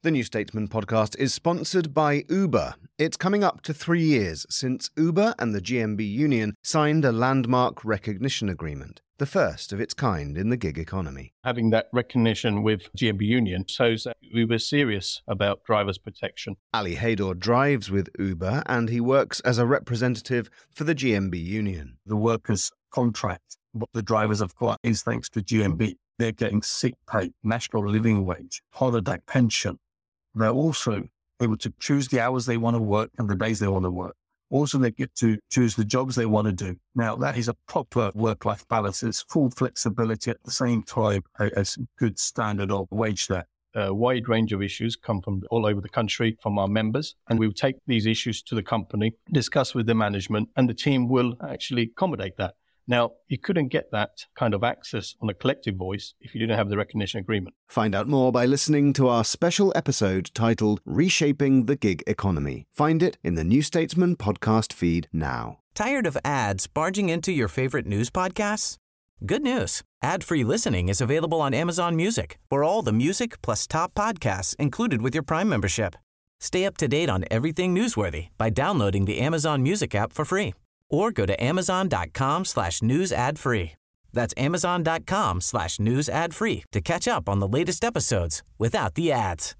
The New Statesman podcast is sponsored by Uber. It's coming up to 3 years since Uber and the GMB Union signed a landmark recognition agreement, the first of its kind in the gig economy. Having that recognition with GMB Union shows that we were serious about drivers' protection. Ali Haydor drives with Uber and he works as a representative for the GMB Union. The workers' contract, what the drivers have got is thanks to GMB. They're getting sick pay, national living wage, holiday pension. They're also able to choose the hours they want to work and the days they want to work. Also, they get to choose the jobs they want to do. Now, that is a proper work-life balance. It's full flexibility at the same time as good standard of wage there. A wide range of issues come from all over the country from our members, and we will take these issues to the company, discuss with the management, and the team will actually accommodate that. Now, you couldn't get that kind of access on a collective voice if you didn't have the recognition agreement. Find out more by listening to our special episode titled Reshaping the Gig Economy. Find it in the New Statesman podcast feed now. Tired of ads barging into your favorite news podcasts? Good news. Ad-free listening is available on Amazon Music for all the music plus top podcasts included with your Prime membership. Stay up to date on everything newsworthy by downloading the Amazon Music app for free. Or go to amazon.com/news ad free. That's amazon.com/news ad free to catch up on the latest episodes without the ads.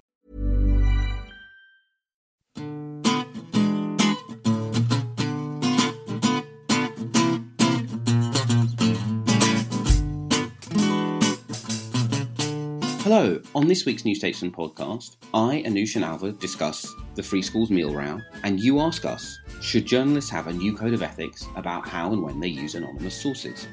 Hello, on this week's New Statesman podcast, I, Anoosh and Alva discuss the Free Schools meal row, and you ask us, should journalists have a new code of ethics about how and when they use anonymous sources?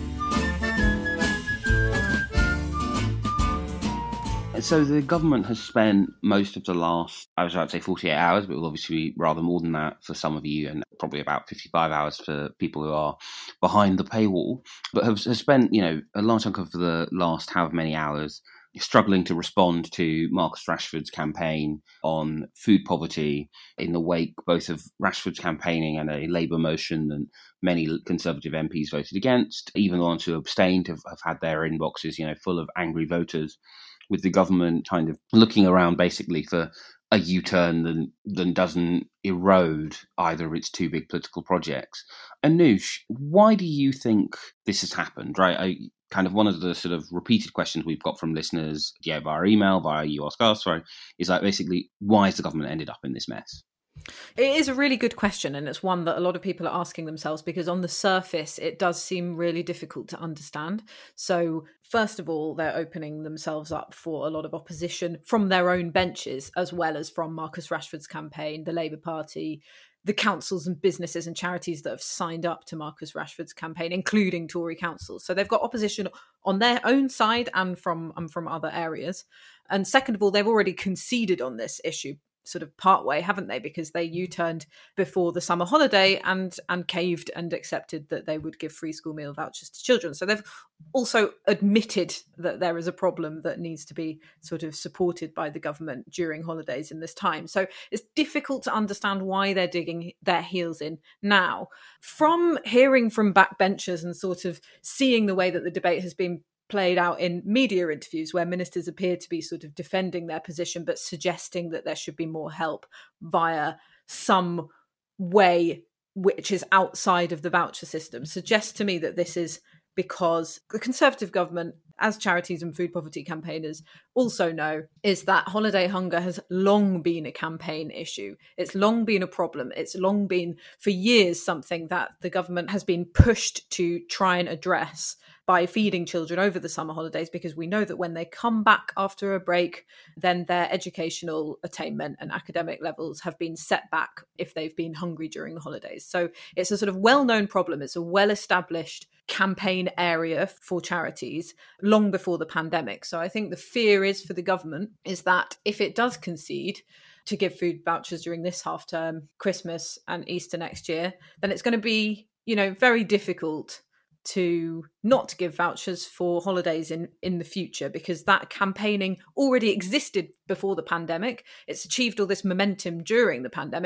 So the government has spent most of the last, I was about to say 48 hours, but it will obviously be rather more than that for some of you, and probably about 55 hours for people who are behind the paywall, but have spent, a large chunk of the last however many hours struggling to respond to Marcus Rashford's campaign on food poverty in the wake both of Rashford's campaigning and a Labour motion that many Conservative MPs voted against. Even the ones who abstained have had their inboxes, full of angry voters, with the government kind of looking around basically for a U-turn that doesn't erode either of its two big political projects. Anoosh, why do you think this has happened, right? Kind of one of the sort of repeated questions we've got from listeners, via email, via You Ask Us, is like basically, why has the government ended up in this mess? It is a really good question, and it's one that a lot of people are asking themselves because on the surface, it does seem really difficult to understand. So first of all, they're opening themselves up for a lot of opposition from their own benches, as well as from Marcus Rashford's campaign, the Labour Party, the councils and businesses and charities that have signed up to Marcus Rashford's campaign, including Tory councils. So they've got opposition on their own side and from other areas. And second of all, they've already conceded on this issue sort of partway, haven't they? Because they U-turned before the summer holiday and caved and accepted that they would give free school meal vouchers to children. So they've also admitted that there is a problem that needs to be sort of supported by the government during holidays in this time. So it's difficult to understand why they're digging their heels in now. From hearing from backbenchers and sort of seeing the way that the debate has been played out in media interviews where ministers appear to be sort of defending their position but suggesting that there should be more help via some way which is outside of the voucher system, suggests to me that this is because the Conservative government, as charities and food poverty campaigners also know, is that holiday hunger has long been a campaign issue. It's long been a problem. It's long been, for years, something that the government has been pushed to try and address by feeding children over the summer holidays, because we know that when they come back after a break, then their educational attainment and academic levels have been set back if they've been hungry during the holidays. So it's a sort of well-known problem. It's a well-established campaign area for charities long before the pandemic. So I think the fear is for the government is that if it does concede to give food vouchers during this half term, Christmas and Easter next year, then it's going to be, very difficult to not give vouchers for holidays in the future, because that campaigning already existed before the pandemic. It's achieved all this momentum during the pandemic.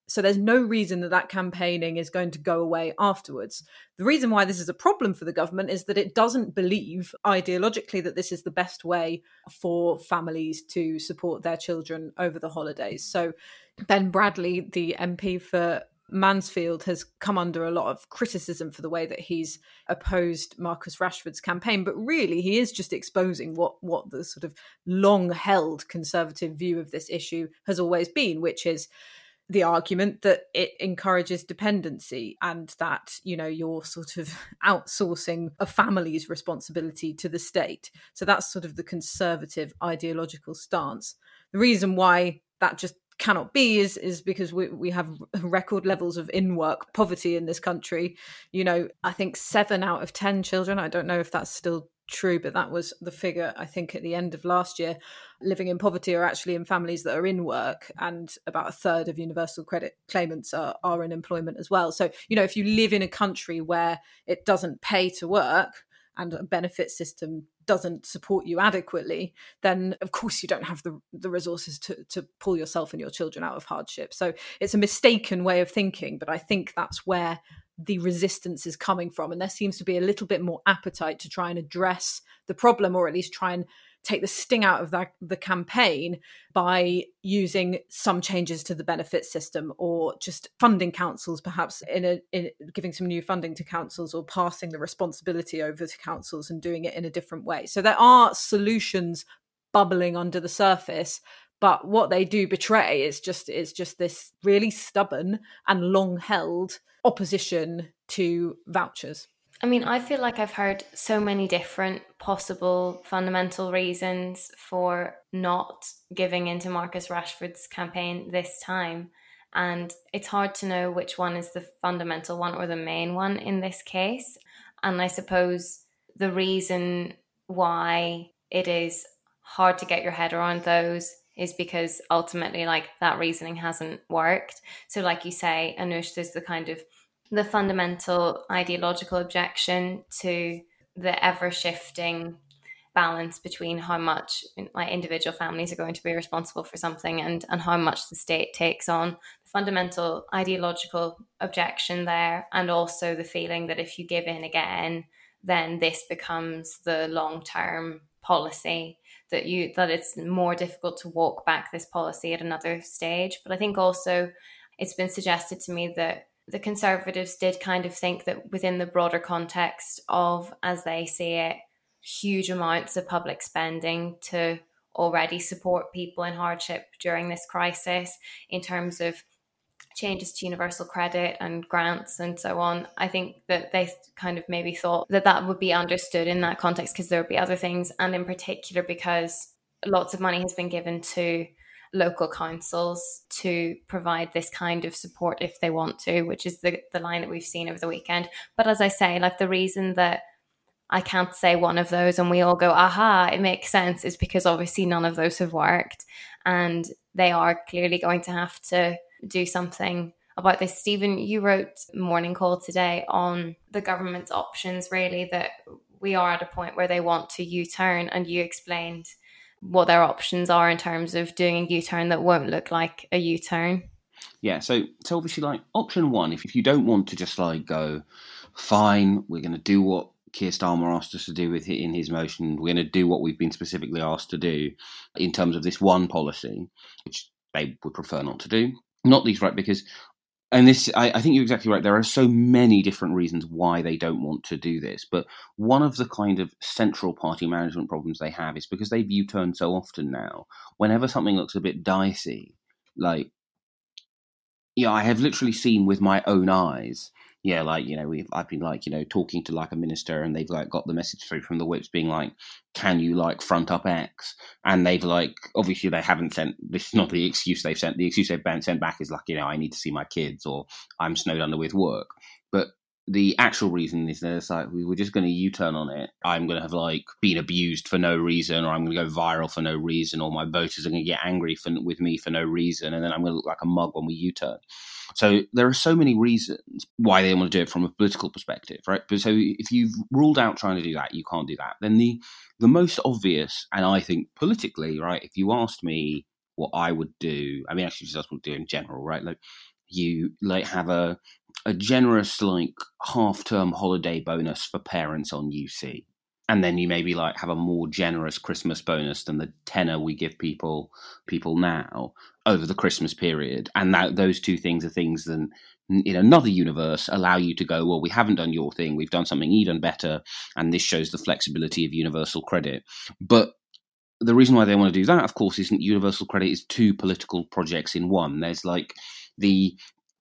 So there's no reason that campaigning is going to go away afterwards. The reason why this is a problem for the government is that it doesn't believe ideologically that this is the best way for families to support their children over the holidays. So Ben Bradley, the MP for Mansfield, has come under a lot of criticism for the way that he's opposed Marcus Rashford's campaign, but really he is just exposing what the sort of long-held Conservative view of this issue has always been, which is the argument that it encourages dependency and that, you know, you're sort of outsourcing a family's responsibility to the state. So that's sort of the Conservative ideological stance. The reason why that just cannot be is because we have record levels of in-work poverty in this country. You know, I think 7 out of 10 children, I don't know if that's still true, but that was the figure, I think, at the end of last year, living in poverty are actually in families that are in work, and about a third of universal credit claimants are in employment as well. So, you know, if you live in a country where it doesn't pay to work and a benefit system doesn't support you adequately, then of course you don't have the resources to pull yourself and your children out of hardship. So it's a mistaken way of thinking, but I think that's where the resistance is coming from. And there seems to be a little bit more appetite to try and address the problem, or at least try and take the sting out of the campaign by using some changes to the benefit system, or just funding councils, perhaps in giving some new funding to councils, or passing the responsibility over to councils and doing it in a different way. So there are solutions bubbling under the surface, but what they do betray is just this really stubborn and long-held opposition to vouchers. I mean, I feel like I've heard so many different possible fundamental reasons for not giving into Marcus Rashford's campaign this time. And it's hard to know which one is the fundamental one or the main one in this case. And I suppose the reason why it is hard to get your head around those is because ultimately, like, that reasoning hasn't worked. So like you say, Anoosh, there's the fundamental ideological objection to the ever-shifting balance between how much like individual families are going to be responsible for something and how much the state takes on. The fundamental ideological objection there, and also the feeling that if you give in again, then this becomes the long-term policy, that it's more difficult to walk back this policy at another stage. But I think also it's been suggested to me that the Conservatives did kind of think that within the broader context of, as they see it, huge amounts of public spending to already support people in hardship during this crisis, in terms of changes to universal credit and grants and so on, I think that they kind of maybe thought that would be understood in that context because there would be other things, and in particular because lots of money has been given to local councils to provide this kind of support if they want to, which is the line that we've seen over the weekend. But as I say, like, the reason that I can't say one of those and we all go, aha, it makes sense, is because obviously none of those have worked, and they are clearly going to have to do something about this. Stephen, you wrote Morning Call today on the government's options, really, that we are at a point where they want to U-turn, and you explained what their options are in terms of doing a U-turn that won't look like a U-turn. Yeah, so obviously, like, option one, if you don't want to just like go, fine, we're going to do what Keir Starmer asked us to do in his motion, we're going to do what we've been specifically asked to do in terms of this one policy, which they would prefer not to do. Not least, right, because, and this, I think you're exactly right, there are so many different reasons why they don't want to do this, but one of the kind of central party management problems they have is because they've U-turned so often now, whenever something looks a bit dicey, like, yeah, I have literally seen with my own eyes, yeah, like, you know, I've been like, you know, talking to like a minister, and they've like got the message through from the whips being like, can you like front up X? And they've like, obviously they haven't sent, this is not the excuse they've sent. The excuse they've sent back is like, you know, I need to see my kids, or I'm snowed under with work. But the actual reason is that it's like, we were just going to U-turn on it. I'm going to have like been abused for no reason, or I'm going to go viral for no reason, or my voters are going to get angry with me for no reason, and then I'm going to look like a mug when we U-turn. So there are so many reasons why they want to do it from a political perspective, right? But so if you've ruled out trying to do that, you can't do that. Then the most obvious, and I think politically, right, if you asked me what I would do, I mean, actually just what I would do in general, right? Like, you like have a generous like half-term holiday bonus for parents on UC. And then you maybe like have a more generous Christmas bonus than the tenner we give people now over the Christmas period. And those two things are things that in another universe allow you to go, well, we haven't done your thing, we've done something even better, and this shows the flexibility of universal credit. But the reason why they want to do that, of course, isn't universal credit is two political projects in one. There's like the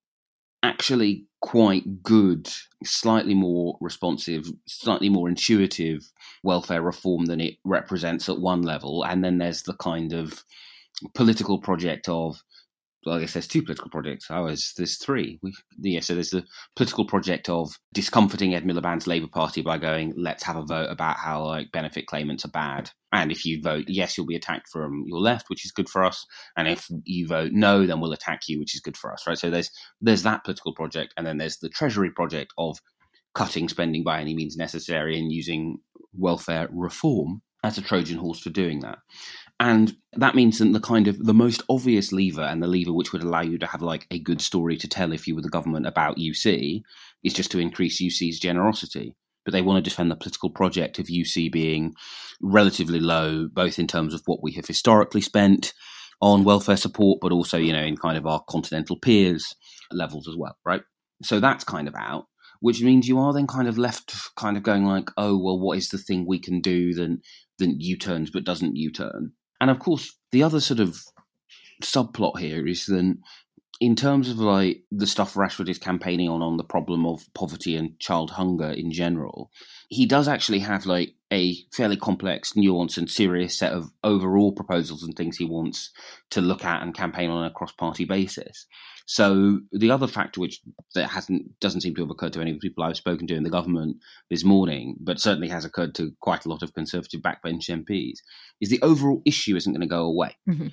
actually quite good, slightly more responsive, slightly more intuitive welfare reform than it represents at one level. And then there's the kind of political project of, well, I guess there's two political projects. There's three. So there's the political project of discomforting Ed Miliband's Labour Party by going, let's have a vote about how like benefit claimants are bad. And if you vote yes, you'll be attacked from your left, which is good for us. And if you vote no, then we'll attack you, which is good for us, right? So there's that political project. And then there's the Treasury project of cutting spending by any means necessary and using welfare reform as a Trojan horse for doing that. And that means that the most obvious lever, and the lever which would allow you to have like a good story to tell if you were the government about UC, is just to increase UC's generosity. But they want to defend the political project of UC being relatively low, both in terms of what we have historically spent on welfare support, but also, in kind of our continental peers levels as well, right? So that's kind of out, which means you are then kind of left kind of going like, oh, well, what is the thing we can do that U-turns but doesn't U-turn? And of course, the other sort of subplot here is that in terms of like the stuff Rashford is campaigning on the problem of poverty and child hunger in general, he does actually have like a fairly complex, nuanced and serious set of overall proposals and things he wants to look at and campaign on a cross-party basis. So the other factor which doesn't seem to have occurred to any of the people I've spoken to in the government this morning, but certainly has occurred to quite a lot of Conservative backbench MPs, is the overall issue isn't going to go away. Mm-hmm.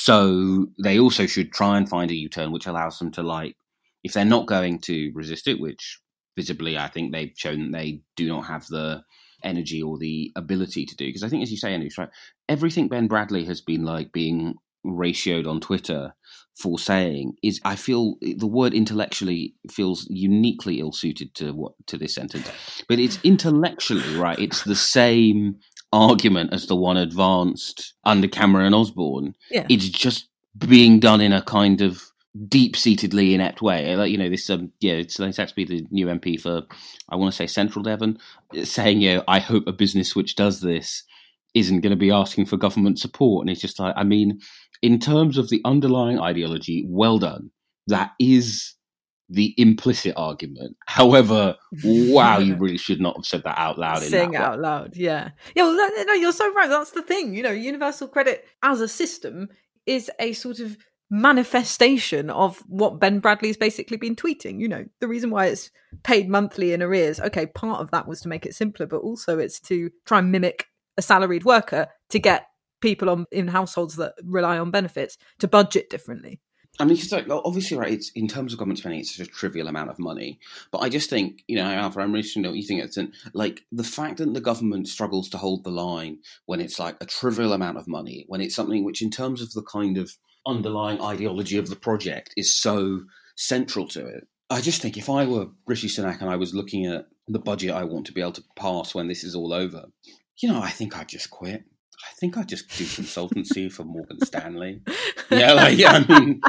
So they also should try and find a U-turn which allows them to, like, if they're not going to resist it, which visibly I think they've shown that they do not have the energy or the ability to do, because I think, as you say, Anoush, right, everything Ben Bradley has been like being ratioed on Twitter for saying is, I feel the word intellectually feels uniquely ill-suited to this sentence, but it's intellectually right. It's the same argument as the one advanced under Cameron and Osborne. Yeah. It's just being done in a kind of deep-seatedly inept way. Like, this it's actually the new MP for, I want to say, Central Devon, saying, I hope a business which does this isn't going to be asking for government support. And it's just like, I mean, in terms of the underlying ideology, well done. That is the implicit argument. However, wow, you really should not have said that out loud. Saying it out loud, yeah. Yeah, well, no, you're so right. That's the thing. Universal credit as a system is a sort of manifestation of what Ben Bradley's basically been tweeting. The reason why it's paid monthly in arrears, okay, part of that was to make it simpler, but also it's to try and mimic a salaried worker to get people in households that rely on benefits to budget differently. I mean, obviously, right, it's in terms of government spending, it's such a trivial amount of money. But I just think, Alpha, I'm really interested to know what you think. It's like the fact that the government struggles to hold the line when it's like a trivial amount of money, when it's something which, in terms of the kind of underlying ideology of the project, is so central to it. I just think if I were Rishi Sunak and I was looking at the budget I want to be able to pass when this is all over, I think I'd just quit. I think I'd just do consultancy for Morgan Stanley. I mean.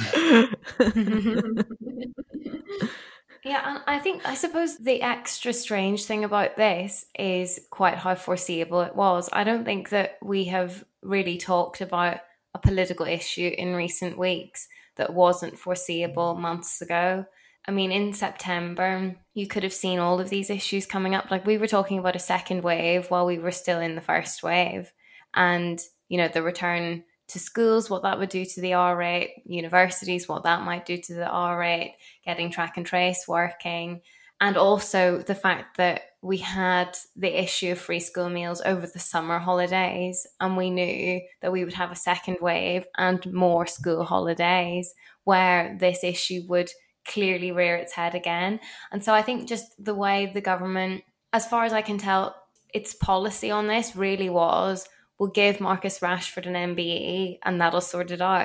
Yeah, and I suppose the extra strange thing about this is quite how foreseeable it was. I don't think that we have really talked about a political issue in recent weeks that wasn't foreseeable months ago. I mean, in September, you could have seen all of these issues coming up. Like, we were talking about a second wave while we were still in the first wave. And, the return to schools, what that would do to the R rate, universities, what that might do to the R rate, getting track and trace working. And also the fact that we had the issue of free school meals over the summer holidays, and we knew that we would have a second wave and more school holidays where this issue would clearly rear its head again. And so I think just the way the government, as far as I can tell, its policy on this really was, we'll give Marcus Rashford an MBE and that'll sort it out.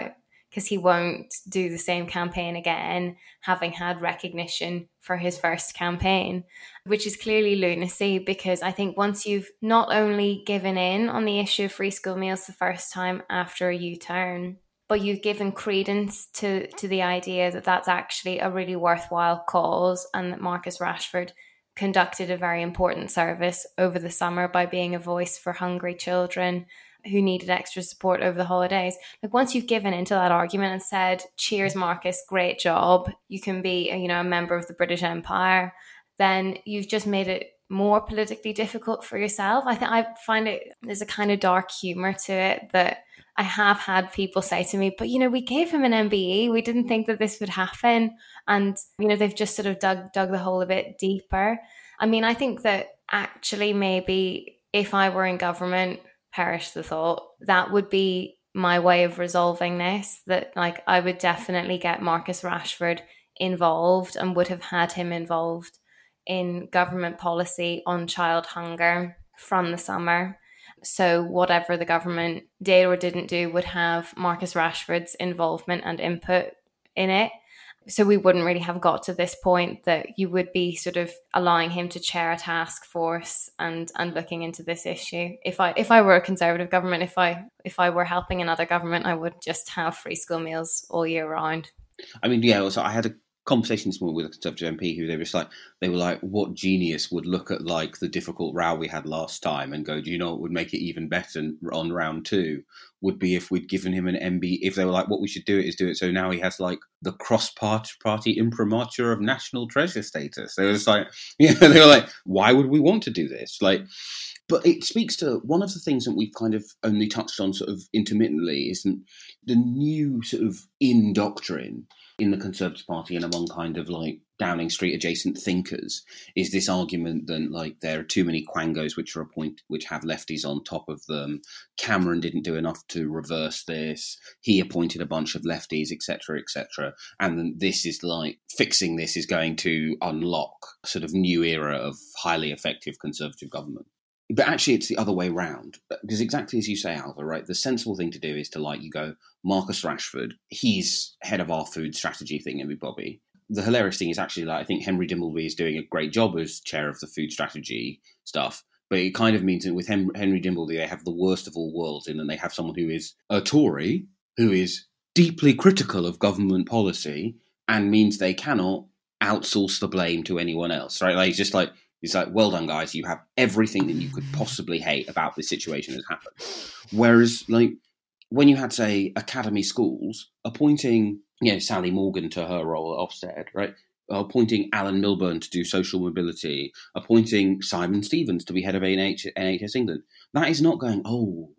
because he won't do the same campaign again, having had recognition for his first campaign, which is clearly lunacy, because I think once you've not only given in on the issue of free school meals the first time after a U-turn, but you've given credence to the idea that that's actually a really worthwhile cause, and that Marcus Rashford conducted a very important service over the summer by being a voice for hungry children who needed extra support over the holidays. Like, once you've given into that argument and said, cheers, Marcus, great job, you can be, a member of the British Empire, then you've just made it more politically difficult for yourself. I find there's a kind of dark humor to it that I have had people say to me, but, we gave him an MBE. We didn't think that this would happen. And, they've just sort of dug the hole a bit deeper. I mean, I think that actually maybe if I were in government, perish the thought, that would be my way of resolving this, that like I would definitely get Marcus Rashford involved and would have had him involved in government policy on child hunger from the summer. So whatever the government did or didn't do would have Marcus Rashford's involvement and input in it. So we wouldn't really have got to this point that you would be sort of allowing him to chair a task force and looking into this issue. If I were a Conservative government, if I were helping another government, I would just have free school meals all year round. I mean, yeah, so I had a conversation this morning with a Conservative MP who they were like, what genius would look at like the difficult row we had last time and go, do you know what would make it even better on round 2 would be if we'd given him an MB, if they were like, what we should do it so now he has like the cross-party imprimatur of national treasure status. They were just like, they were like, why would we want to do this? Like, but it speaks to one of the things that we've kind of only touched on sort of intermittently, isn't the new sort of doctrine in the Conservative Party and among kind of like Downing Street adjacent thinkers is this argument that like there are too many quangos which have lefties on top of them. Cameron didn't do enough to reverse this. He appointed a bunch of lefties, etc., etc. And then this is like fixing this is going to unlock a sort of new era of highly effective Conservative government. But actually, it's the other way round. Because exactly as you say, Alva, right? The sensible thing to do is to like, you go, Marcus Rashford, he's head of our food strategy thing, Bobby. The hilarious thing is actually, like, I think Henry Dimbleby is doing a great job as chair of the food strategy stuff. But it kind of means that with Henry Dimbleby, they have the worst of all worlds in that they have someone who is a Tory, who is deeply critical of government policy, and means they cannot outsource the blame to anyone else, right? Like, it's like, well done, guys. You have everything that you could possibly hate about this situation has happened. Whereas, like, when you had, say, academy schools appointing, Sally Morgan to her role at Ofsted, right? Appointing Alan Milburn to do social mobility, appointing Simon Stevens to be head of NHS England. That is not going,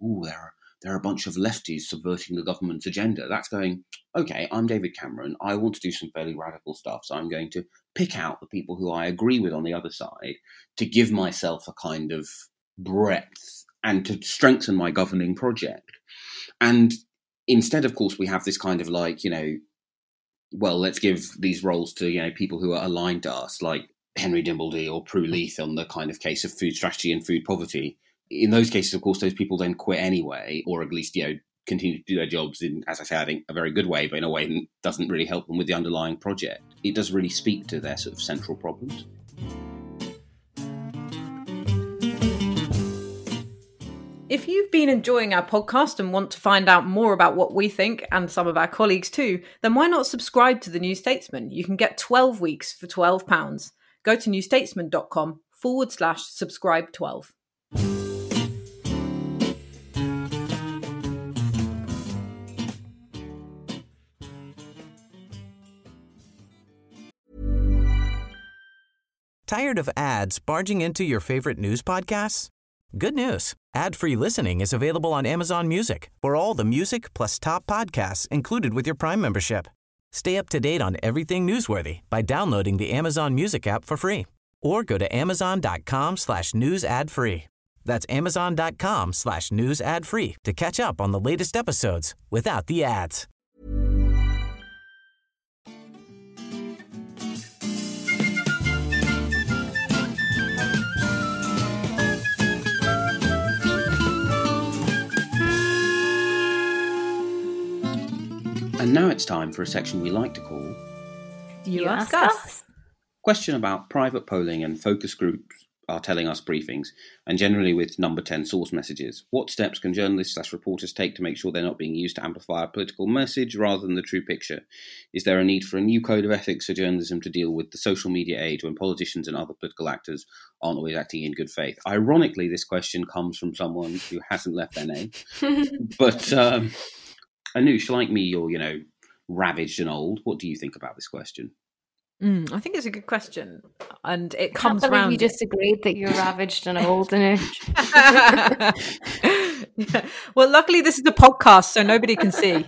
there are a bunch of lefties subverting the government's agenda. That's going, okay, I'm David Cameron. I want to do some fairly radical stuff. So I'm going to pick out the people who I agree with on the other side to give myself a kind of breadth and to strengthen my governing project. And instead, of course, we have this kind of like, let's give these roles to, people who are aligned to us, like Henry Dimbleby or Prue Leith on the kind of case of food strategy and food poverty. In those cases, of course, those people then quit anyway, or at least, continue to do their jobs in, as I say, I think a very good way, but in a way that doesn't really help them with the underlying project. It does really speak to their sort of central problems. If you've been enjoying our podcast and want to find out more about what we think, and some of our colleagues too, then why not subscribe to The New Statesman? You can get 12 weeks for £12. Go to newstatesman.com/subscribe12. Tired of ads barging into your favorite news podcasts? Good news. Ad-free listening is available on Amazon Music for all the music plus top podcasts included with your Prime membership. Stay up to date on everything newsworthy by downloading the Amazon Music app for free or go to amazon.com/news ad free. That's amazon.com/news ad free to catch up on the latest episodes without the ads. And now it's time for a section we like to call You Ask Us. Question about private polling and focus groups are telling us briefings, and generally with number 10 source messages. What steps can journalists/reporters take to make sure they're not being used to amplify a political message rather than the true picture? Is there a need for a new code of ethics for journalism to deal with the social media age when politicians and other political actors aren't always acting in good faith? Ironically, this question comes from someone who hasn't left their name. But Anoosh, like me, you're, ravaged and old. What do you think about this question? I think it's a good question, and it I can't comes around. believe you just agreed that you're ravaged and old, Anoosh. Yeah. Well, luckily this is a podcast, so nobody can see.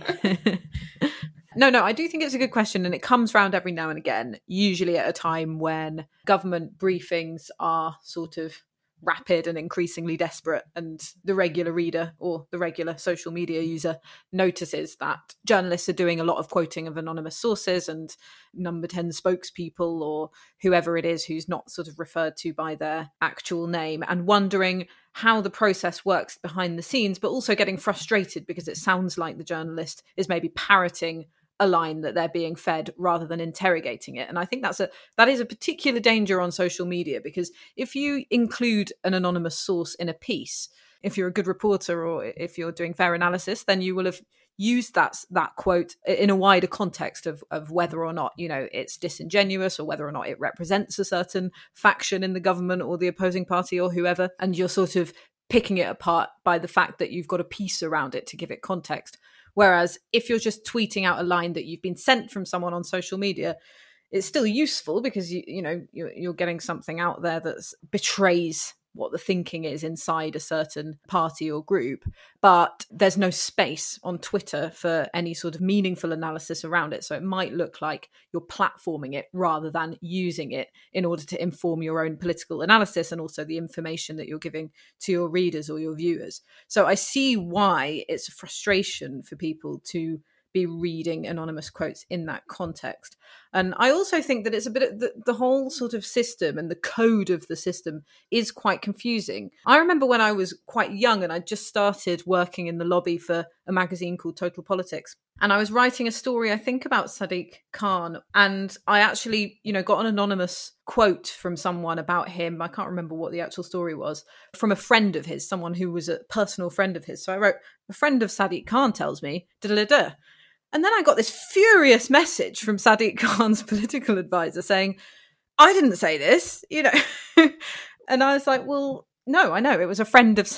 No, I do think it's a good question, and it comes round every now and again, usually at a time when government briefings are sort of rapid and increasingly desperate, and the regular reader or the regular social media user notices that journalists are doing a lot of quoting of anonymous sources and number 10 spokespeople or whoever it is who's not sort of referred to by their actual name, and wondering how the process works behind the scenes, but also getting frustrated because it sounds like the journalist is maybe parroting a line that they're being fed rather than interrogating it. And I think that is a particular danger on social media, because if you include an anonymous source in a piece, if you're a good reporter or if you're doing fair analysis, then you will have used that quote in a wider context of whether or not, it's disingenuous or whether or not it represents a certain faction in the government or the opposing party or whoever. And you're sort of picking it apart by the fact that you've got a piece around it to give it context. Whereas if you're just tweeting out a line that you've been sent from someone on social media, it's still useful because you're getting something out there that betrays what the thinking is inside a certain party or group. But there's no space on Twitter for any sort of meaningful analysis around it. So it might look like you're platforming it rather than using it in order to inform your own political analysis and also the information that you're giving to your readers or your viewers. So I see why it's a frustration for people to be reading anonymous quotes in that context. And I also think that it's a bit of the whole sort of system and the code of the system is quite confusing. I remember when I was quite young and I just started working in the lobby for a magazine called Total Politics. And I was writing a story, I think, about Sadiq Khan. And I actually, got an anonymous quote from someone about him. I can't remember what the actual story was, from a friend of his, someone who was a personal friend of his. So I wrote, a friend of Sadiq Khan tells me, da-da-da-da. And then I got this furious message from Sadiq Khan's political advisor saying, I didn't say this, And I was like, well, no, I know. It was a friend of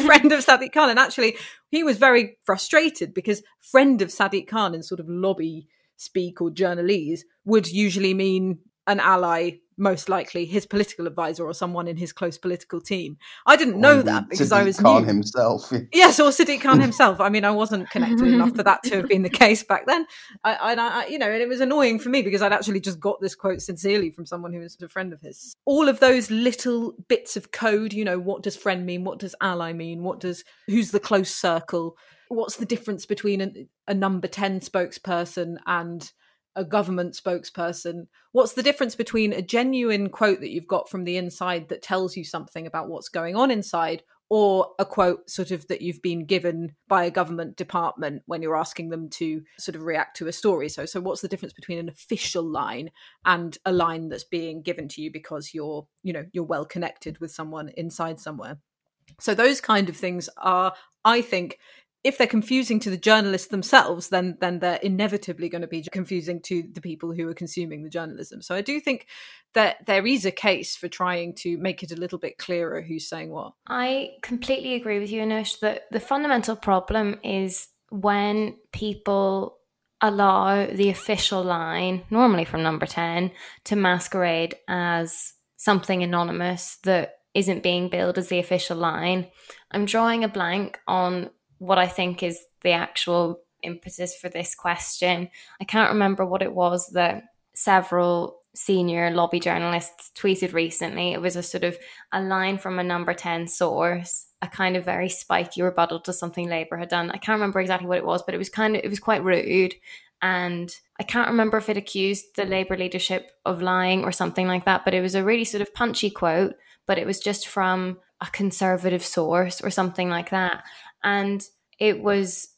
Sadiq Khan. And actually, he was very frustrated because friend of Sadiq Khan in sort of lobby speak or journalese would usually mean an ally, most likely his political advisor or someone in his close political team. I didn't know that because I was Khan new. himself. Yes, or Sadiq Khan himself. I mean, I wasn't connected enough for that to have been the case back then. And it was annoying for me because I'd actually just got this quote sincerely from someone who was a friend of his. All of those little bits of code, what does friend mean? What does ally mean? Who's the close circle? What's the difference between a number 10 spokesperson and a government spokesperson? What's the difference between a genuine quote that you've got from the inside that tells you something about what's going on inside, or a quote sort of that you've been given by a government department when you're asking them to sort of react to a story? So what's the difference between an official line and a line that's being given to you because you're well connected with someone inside somewhere? So those kind of things are, I think, if they're confusing to the journalists themselves, then they're inevitably going to be confusing to the people who are consuming the journalism. So I do think that there is a case for trying to make it a little bit clearer who's saying what. I completely agree with you, Anoosh, that the fundamental problem is when people allow the official line, normally from number 10, to masquerade as something anonymous that isn't being billed as the official line. I'm drawing a blank on what I think is the actual impetus for this question. I can't remember what it was that several senior lobby journalists tweeted recently. It was a sort of a line from a number 10 source, a kind of very spiky rebuttal to something Labour had done. I can't remember exactly what it was, but it was quite rude. And I can't remember if it accused the Labour leadership of lying or something like that, but it was a really sort of punchy quote, but it was just from a conservative source or something like that. And it was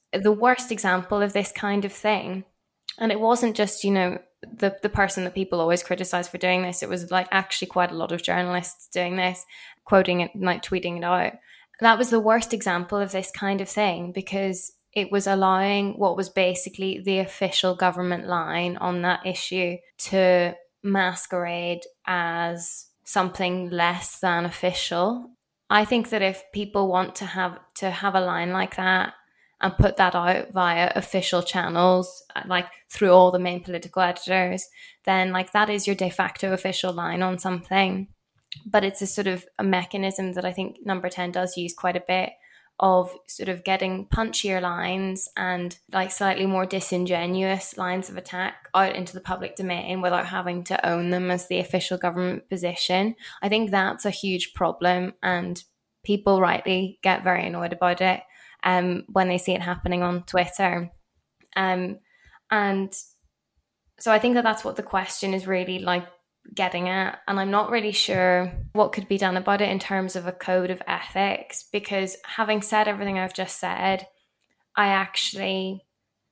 the worst example of this kind of thing. And it wasn't just, the person that people always criticize for doing this. It was like actually quite a lot of journalists doing this, quoting it, like tweeting it out. That was the worst example of this kind of thing, because it was allowing what was basically the official government line on that issue to masquerade as something less than official. I think that if people want to have a line like that and put that out via official channels, like through all the main political editors, then like that is your de facto official line on something. But it's a sort of a mechanism that I think Number 10 does use quite a bit, of sort of getting punchier lines and like slightly more disingenuous lines of attack out into the public domain without having to own them as the official government position. I think that's a huge problem, and people rightly get very annoyed about it when they see it happening on Twitter. And so I think that that's what the question is really like getting at, and I'm not really sure what could be done about it in terms of a code of ethics, because having said everything I've just said, I actually,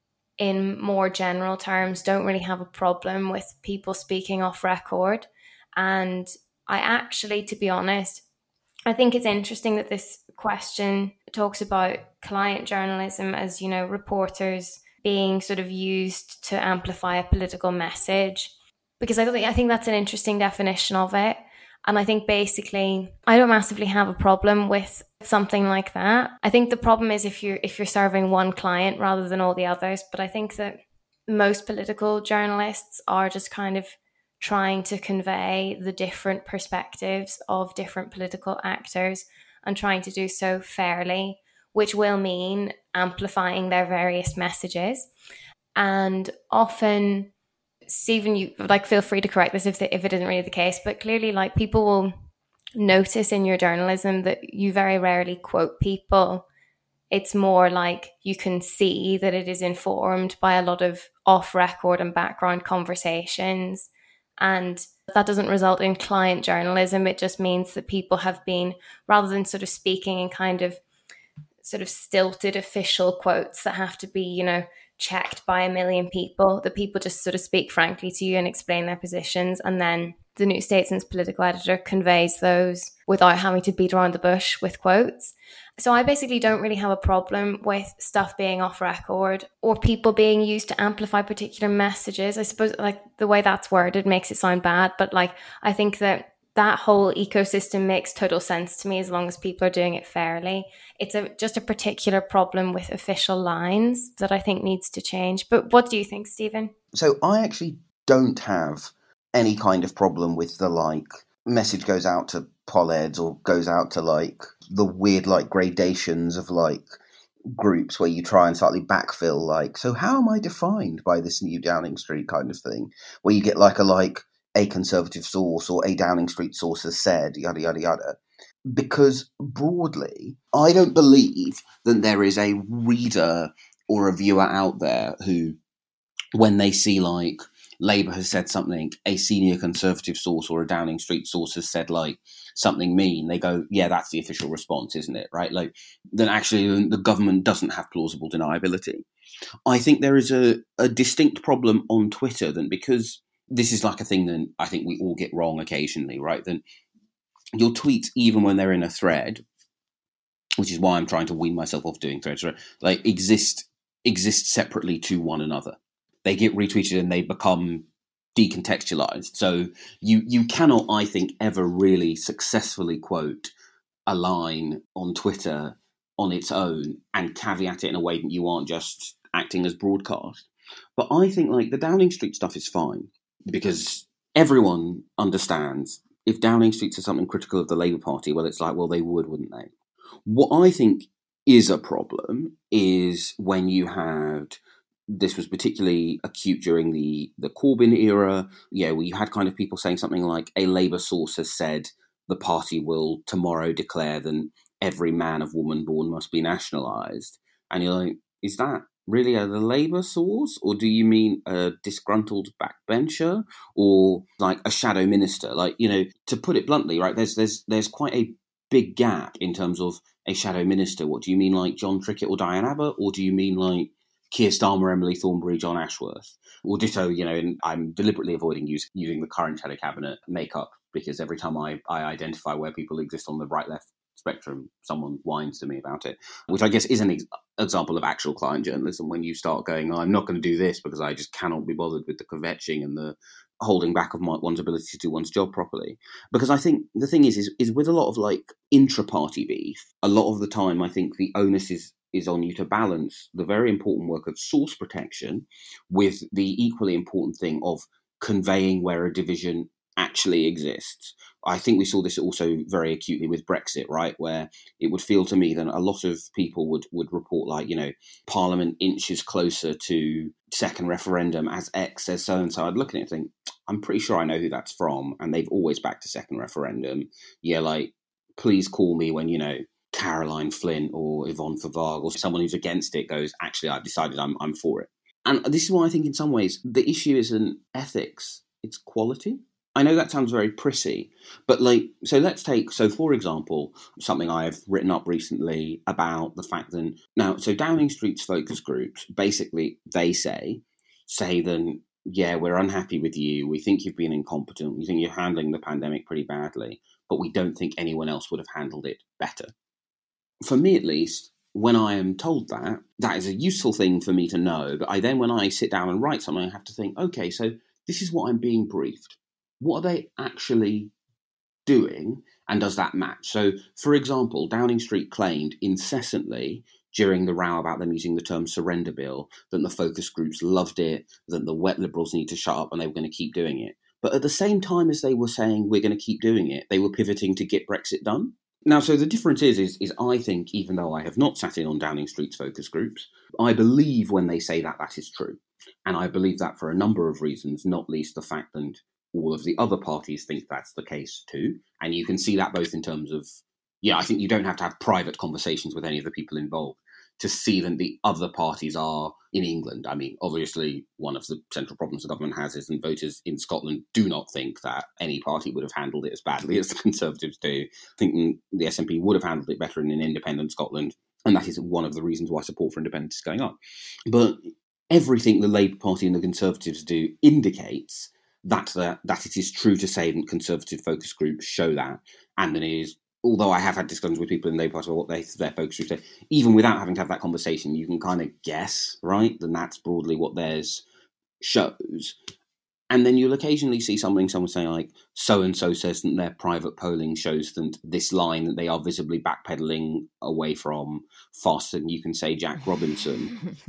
in more general terms, don't really have a problem with people speaking off record. And I actually, to be honest, I think it's interesting that this question talks about client journalism as, reporters being sort of used to amplify a political message, because I think that's an interesting definition of it. And I think basically I don't massively have a problem with something like that. I think the problem is if you're serving one client rather than all the others. But I think that most political journalists are just kind of trying to convey the different perspectives of different political actors and trying to do so fairly, which will mean amplifying their various messages. And often, Stephen, you like feel free to correct this if it isn't really the case, but clearly like people will notice in your journalism that you very rarely quote people. It's more like you can see that it is informed by a lot of off-record and background conversations, and that doesn't result in client journalism. It just means that people have been, rather than sort of speaking in kind of sort of stilted official quotes that have to be, checked by a million people, the people just sort of speak frankly to you and explain their positions, and then the New Statesman's political editor conveys those without having to beat around the bush with quotes. So I basically don't really have a problem with stuff being off record or people being used to amplify particular messages. I suppose like the way that's worded makes it sound bad, but like I think that whole ecosystem makes total sense to me as long as people are doing it fairly. It's just a particular problem with official lines that I think needs to change. But what do you think, Stephen? So I actually don't have any kind of problem with the like message goes out to polleds or goes out to like the weird like gradations of like groups where you try and slightly backfill like, so how am I defined by this new Downing Street kind of thing, where you get like a Conservative source or a Downing Street source has said, yada, yada, yada. Because broadly, I don't believe that there is a reader or a viewer out there who, when they see like Labour has said something, a senior Conservative source or a Downing Street source has said like something mean, they go, yeah, that's the official response, isn't it? Right? Like, then actually the government doesn't have plausible deniability. I think there is a distinct problem on Twitter then, because this is like a thing that I think we all get wrong occasionally, right? Then your tweets, even when they're in a thread, which is why I'm trying to wean myself off doing threads, right? Like exist separately to one another. They get retweeted and they become decontextualized. So you cannot, I think, ever really successfully quote a line on Twitter on its own and caveat it in a way that you aren't just acting as broadcast. But I think like the Downing Street stuff is fine, because everyone understands if Downing Street says something critical of the Labour Party, well, it's like, well, they would, wouldn't they? What I think is a problem is when you had, this was particularly acute during the Corbyn era, where you had kind of people saying something like, a Labour source has said the party will tomorrow declare that every man of woman born must be nationalised. And you're like, is that really the Labour source, or do you mean a disgruntled backbencher or like a shadow minister? Like, to put it bluntly, right, there's quite a big gap in terms of a shadow minister. What do you mean, like John Trickett or Diane Abbott, or do you mean like Keir Starmer, Emily Thornberry, John Ashworth? Or ditto, and I'm deliberately avoiding using the current shadow cabinet makeup, because every time I identify where people exist on the right-left spectrum, someone whines to me about it, which I guess is an example of actual client journalism, when you start going, I'm not going to do this because I just cannot be bothered with the kvetching and the holding back of one's ability to do one's job properly. Because I think the thing is with a lot of like intra-party beef, a lot of the time I think the onus is on you to balance the very important work of source protection with the equally important thing of conveying where a division actually exists. I think we saw this also very acutely with Brexit, right? Where it would feel to me that a lot of people would report like, Parliament inches closer to second referendum as X says so-and-so. I'd look at it and think, I'm pretty sure I know who that's from, and they've always backed a second referendum. Yeah, like, please call me when, Caroline Flint or Yvonne Favard or someone who's against it goes, actually, I've decided I'm for it. And this is why I think in some ways the issue isn't ethics, it's quality. I know that sounds very prissy, but for example, something I've written up recently about the fact that so Downing Street's focus groups, basically they say then, yeah, we're unhappy with you. We think you've been incompetent. We think you're handling the pandemic pretty badly, but we don't think anyone else would have handled it better. For me, at least, when I am told that is a useful thing for me to know. But when I sit down and write something, I have to think, okay, so this is what I'm being briefed. What are they actually doing? And does that match? So, for example, Downing Street claimed incessantly during the row about them using the term surrender bill that the focus groups loved it, that the wet liberals need to shut up and they were going to keep doing it. But at the same time as they were saying we're going to keep doing it, they were pivoting to get Brexit done. Now, so the difference is I think, even though I have not sat in on Downing Street's focus groups, I believe when they say that is true. And I believe that for a number of reasons, not least the fact that all of the other parties think that's the case too. And you can see that both in terms of, I think you don't have to have private conversations with any of the people involved to see that the other parties are in England. I mean, obviously, one of the central problems the government has is that voters in Scotland do not think that any party would have handled it as badly as the Conservatives do. I think the SNP would have handled it better in an independent Scotland, and that is one of the reasons why support for independence is going up. But everything the Labour Party and the Conservatives do indicates that it is true to say that Conservative focus groups show that, and that it is. Although I have had discussions with people in the Labour Party about what their focus groups say, even without having to have that conversation, you can kind of guess, right? Then that's broadly what theirs shows. And then you'll occasionally see someone saying like, so-and-so says that their private polling shows that this line that they are visibly backpedaling away from faster than you can say Jack Robinson.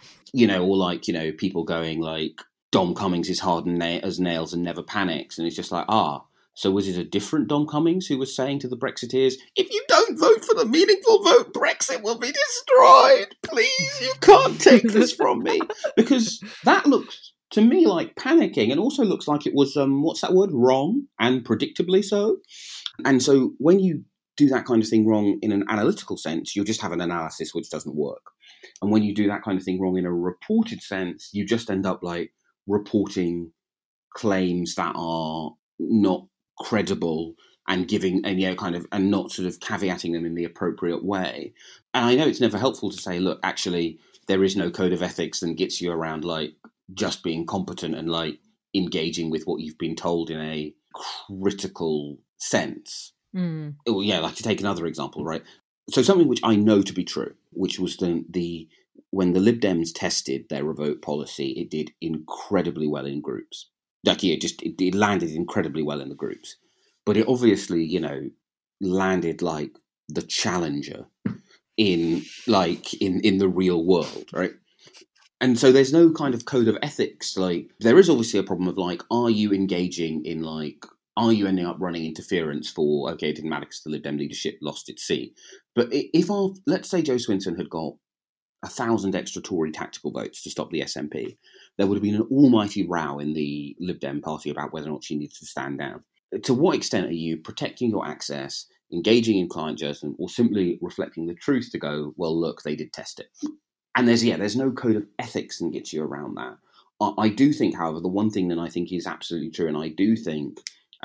Or people going like, Dom Cummings is hard as nails and never panics. And it's just like, so was it a different Dom Cummings who was saying to the Brexiteers, if you don't vote for the meaningful vote, Brexit will be destroyed. Please, you can't take this from me. Because that looks to me like panicking, and also looks like it was, wrong, and predictably so. And so when you do that kind of thing wrong in an analytical sense, you'll just have an analysis which doesn't work. And when you do that kind of thing wrong in a reported sense, you just end up like reporting claims that are not credible and giving and not sort of caveating them in the appropriate way. And I know it's never helpful to say, look, actually there is no code of ethics that gets you around like just being competent and like engaging with what you've been told in a critical sense. Like to take another example, right? So something which I know to be true, which was when the Lib Dems tested their revote policy, it did incredibly well in groups. It landed incredibly well in the groups, but it obviously, landed like the challenger in the real world, right? And so there's no kind of code of ethics. Like there is obviously a problem of like, are you engaging in are you ending up running interference for, it didn't matter because the Lib Dem leadership lost its seat. But if let's say Jo Swinson had got 1,000 extra Tory tactical votes to stop the SNP, there would have been an almighty row in the Lib Dem party about whether or not she needed to stand down. To what extent are you protecting your access, engaging in client journalism, or simply reflecting the truth to go, well, look, they did test it? And there's no code of ethics that gets you around that. I do think, however, the one thing that I think is absolutely true, and I do think,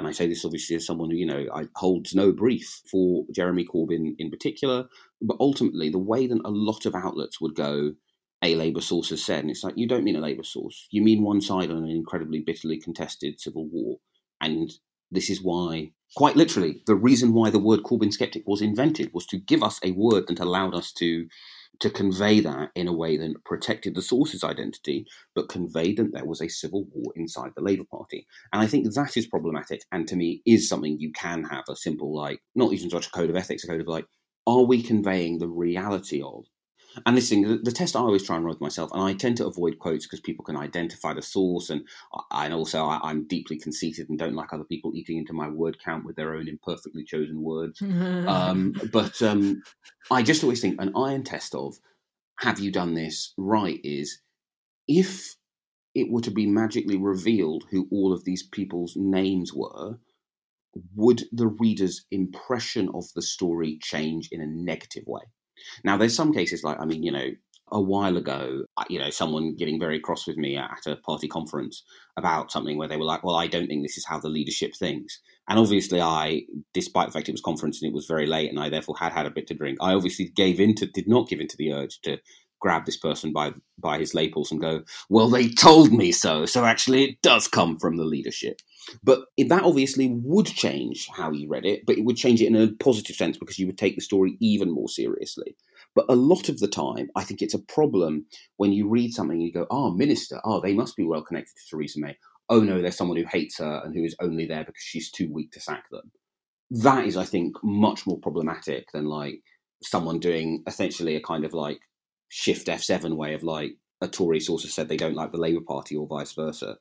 and I say this obviously as someone who, holds no brief for Jeremy Corbyn in particular, but ultimately the way that a lot of outlets would go, a Labour source has said, and it's like, you don't mean a Labour source. You mean one side on an incredibly bitterly contested civil war. And this is why, quite literally, the reason why the word Corbyn skeptic was invented was to give us a word that allowed us to convey that in a way that protected the source's identity, but conveyed that there was a civil war inside the Labour Party. And I think that is problematic, and to me is something you can have a simple, not even such a code of ethics, a code of are we conveying the reality of? And this thing, the test I always try and run with myself, and I tend to avoid quotes because people can identify the source, and also I'm deeply conceited and don't like other people eating into my word count with their own imperfectly chosen words. But I just always think an iron test of, have you done this right, is if it were to be magically revealed who all of these people's names were, would the reader's impression of the story change in a negative way? Now, there's some cases a while ago, someone getting very cross with me at a party conference about something where they were like, well, I don't think this is how the leadership thinks. And obviously I, despite the fact it was conference and it was very late and I therefore had a bit to drink, I obviously did not give in to the urge to grab this person by his lapels and go, well, they told me so. So actually it does come from the leadership. But that obviously would change how you read it, but it would change it in a positive sense because you would take the story even more seriously. But a lot of the time, I think it's a problem when you read something and you go, minister, they must be well connected to Theresa May. Oh no, there's someone who hates her and who is only there because she's too weak to sack them. That is, I think, much more problematic than someone doing essentially a kind of shift F7 way of a Tory source has said they don't like the Labour Party or vice versa.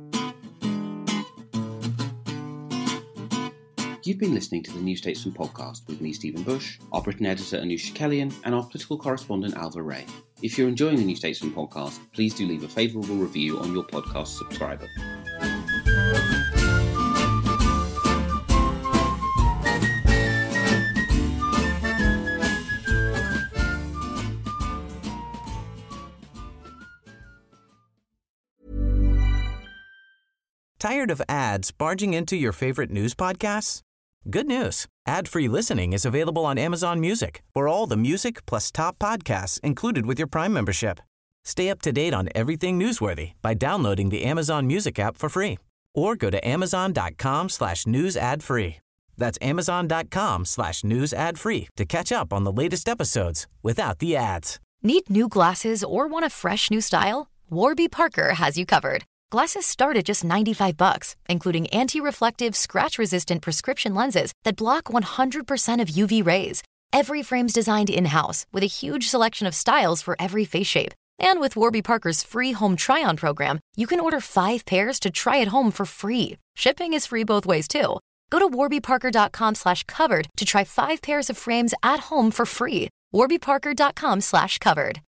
You've been listening to the New Statesman podcast with me, Stephen Bush, our Britain editor Anusha Kellion, and our political correspondent Alva Ray. If you're enjoying the New Statesman podcast, please do leave a favourable review on your podcast subscriber. Tired of ads barging into your favorite news podcasts? Good news. Ad-free listening is available on Amazon Music for all the music plus top podcasts included with your Prime membership. Stay up to date on everything newsworthy by downloading the Amazon Music app for free or go to amazon.com/news ad free. That's amazon.com/news ad free to catch up on the latest episodes without the ads. Need new glasses or want a fresh new style? Warby Parker has you covered. Glasses start at just $95, including anti-reflective, scratch-resistant prescription lenses that block 100% of UV rays. Every frame's designed in-house with a huge selection of styles for every face shape. And with Warby Parker's free home try-on program, you can order 5 pairs to try at home for free. Shipping is free both ways, too. Go to warbyparker.com/covered to try 5 pairs of frames at home for free. warbyparker.com/covered.